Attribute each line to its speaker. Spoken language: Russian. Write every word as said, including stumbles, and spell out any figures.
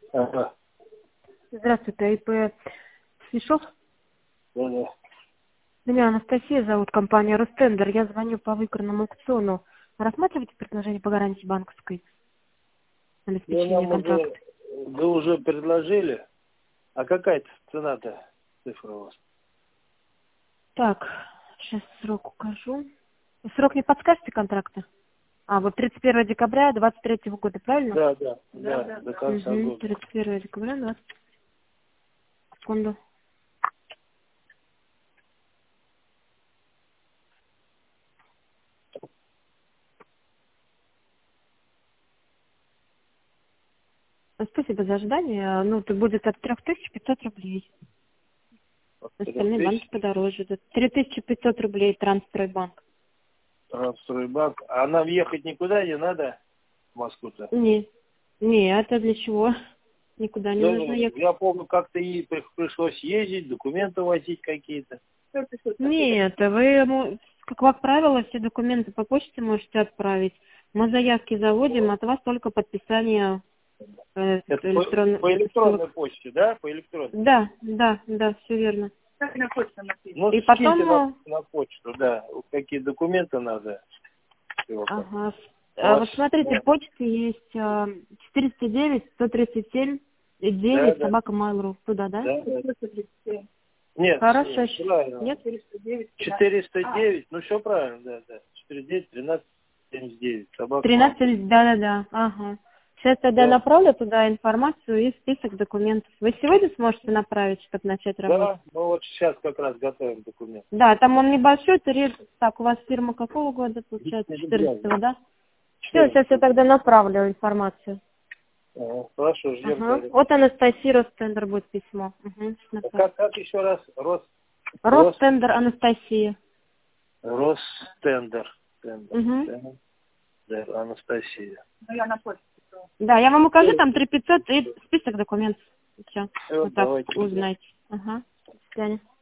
Speaker 1: Ага.
Speaker 2: Здравствуйте, ИП Свишов.
Speaker 1: Да, да.
Speaker 2: Меня Анастасия зовут, компания Ростендер. Я звоню по выигранному аукциону. Рассматриваете предложение по гарантии банковской?
Speaker 1: Ну,
Speaker 2: Обеспечение
Speaker 1: нам уже,
Speaker 2: контракта.
Speaker 1: вы уже предложили. А какая цена-то, цифра у вас?
Speaker 2: Так, сейчас срок укажу. Срок не подскажете контракта? А, вот тридцать первого декабря двадцать третьего года, правильно?
Speaker 1: Да, да, да, да, до конца
Speaker 2: Угу,
Speaker 1: года.
Speaker 2: тридцать первого декабря, двадцать. Секунду. Спасибо за ожидание. Ну, это будет от трёх тысяч пятисот рублей. Остальные банки подороже. три тысячи пятьсот рублей Трансстройбанк.
Speaker 1: Трансстройбанк. А нам ехать никуда не надо в Москву-то?
Speaker 2: Не, не, это для чего? Никуда не
Speaker 1: Ну,
Speaker 2: нужно ехать.
Speaker 1: я помню, как-то и при- пришлось ездить, документы возить какие-то.
Speaker 2: Нет, вы, ему, как как правило, все документы по почте можете отправить. Мы заявки заводим, от вас только подписание э,
Speaker 1: Это по,
Speaker 2: электронных
Speaker 1: по электронной
Speaker 2: ссылок.
Speaker 1: почте, да? По электронной.
Speaker 2: Да, да, да, все верно.
Speaker 1: Ну,
Speaker 2: И
Speaker 1: скиньте
Speaker 2: потом,
Speaker 1: на,
Speaker 2: э,
Speaker 1: на почту, да. Какие документы надо. Всего там.
Speaker 2: ага,
Speaker 1: У
Speaker 2: а
Speaker 1: вас,
Speaker 2: вот смотрите,
Speaker 1: да,
Speaker 2: почта есть э, четыреста девять сто тридцать семь
Speaker 1: да,
Speaker 2: девять
Speaker 1: да,
Speaker 2: собака mail.ru. Туда, да?
Speaker 1: да, да. Нет,
Speaker 2: Хорошо.
Speaker 1: нет, правильно.
Speaker 2: Нет?
Speaker 1: четыреста девять, ну все правильно, да, да. четыреста девять тринадцать семьдесят девять. Собака.
Speaker 2: тринадцать, да-да-да, ага. Сейчас тогда
Speaker 1: Да,
Speaker 2: направлю туда информацию и список документов. Вы сегодня сможете направить, чтобы начать работать?
Speaker 1: да, мы вот сейчас как раз готовим документ.
Speaker 2: Да, там он небольшой, это речь. Так, у вас фирма какого года, получается? четырнадцатого, да? Все, сейчас я тогда направлю информацию.
Speaker 1: Ага, хорошо, ждем
Speaker 2: Ага.
Speaker 1: тогда.
Speaker 2: Вот Анастасия Ростендер будет письмо. Угу.
Speaker 1: А Как, как еще раз? Рос, Рос,
Speaker 2: Ростендер Анастасия.
Speaker 1: Ростендер. Тендер,
Speaker 2: Угу.
Speaker 1: Тендер, Анастасия.
Speaker 2: Да, я вам укажу,
Speaker 1: Всё,
Speaker 2: там три тысячи пятьсот и список документов. Все,
Speaker 1: всё,
Speaker 2: вот так
Speaker 1: давайте.
Speaker 2: узнаете. Ага. До свидания.